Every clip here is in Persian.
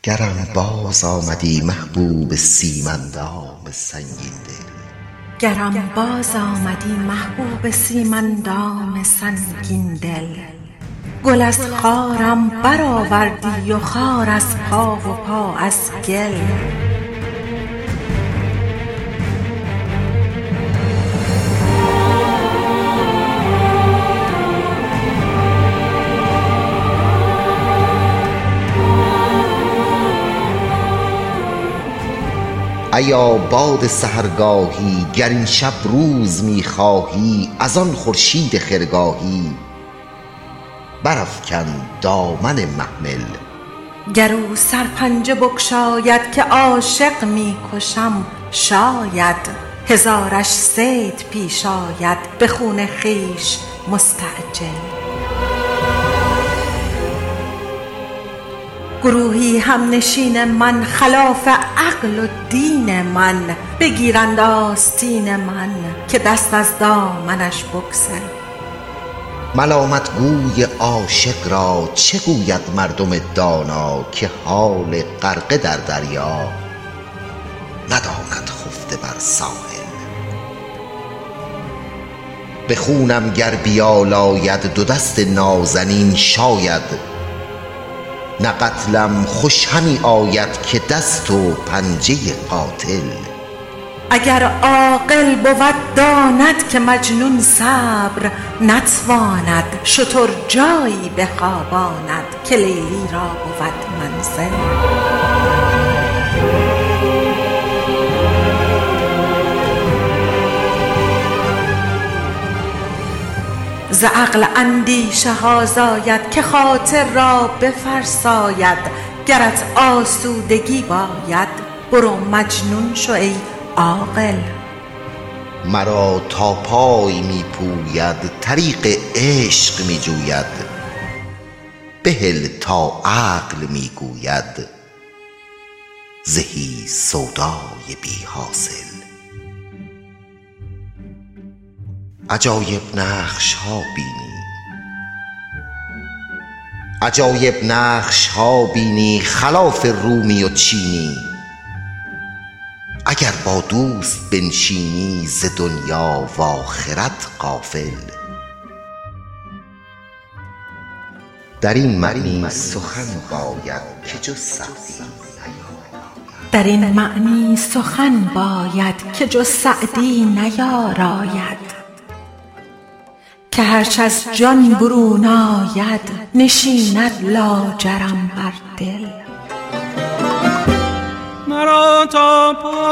گرم باز آمدی محبوب سیمندام سنگین دل، گرم باز آمدی محبوب سیمندام سنگین دل. گل از خارم برآوردی و خار از پا و پا از گل. ایا باد سحرگاهی گر این شب روز می‌خواهی، از آن خورشید خرگاهی برافکن دامن محمل. گر او سرپنجه بگشاید که عاشق می‌کشم شاید، هزارش صید پیش آید به خون خویش مستعجل. گروهی همنشین من خلاف عقل و دین من، بگیرند آستین من که دست از دامنش بگسل. ملامت گوی عاشق را چه گوید مردم دانا، که حال غرقه در دریا نداند خفته بر ساحل. به خونم گر بیالاید دو دست نازنین شاید، نه قتلم خوش همی آید که دست و پنجه قاتل. اگر عاقل بود داند که مجنون صبر نتواند، شتر جایی بخواباند که لیلی را بود منزل. ز عقل اندیشه ها زاید که خاطر را بفرساید. گرت آسودگی باید برو مجنون شو ای عاقل. مرا تا پای می پوید طریق عشق می جوید، بهل تا عقل می گوید زهی سودای بی حاصل. عجایب نقش ها بینی، عجایب نقش ها بینی خلاف رومی و چینی. اگر با دوست بنشینی ز دنیا و آخرت غافل. در این معنی سخن باید که جز سعدی نیاراید. در این معنی سخن باید که جز سعدی نیاراید. که هرچ از جان برون آید نشیند لاجرم بر دل. مرا تا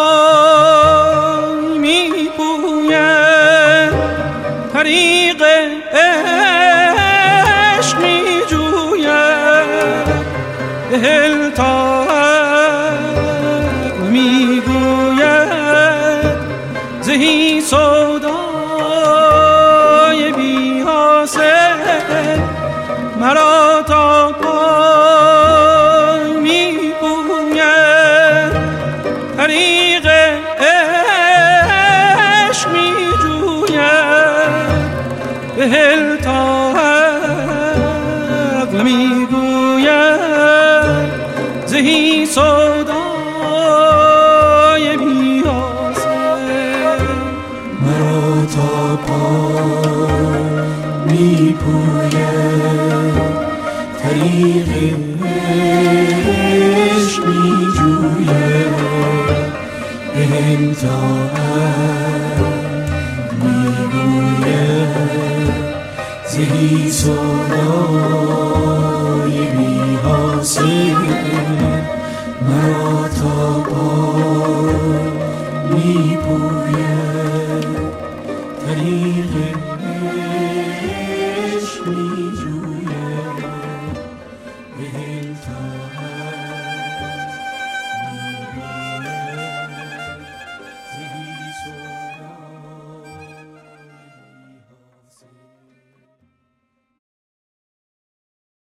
پای می پوید طریق عشق می جوید، بهل تا عقل می گوید زهی سودای بی حاصل. مرا تا پای می پوید طریق عشق می جوید، بهل تا عقل می گوید زهی سودای بی حاصل. مرا تا پای می پوید طریق عشق می جوید، بهل تا عقل می گوید زهی سودای بی حاصل.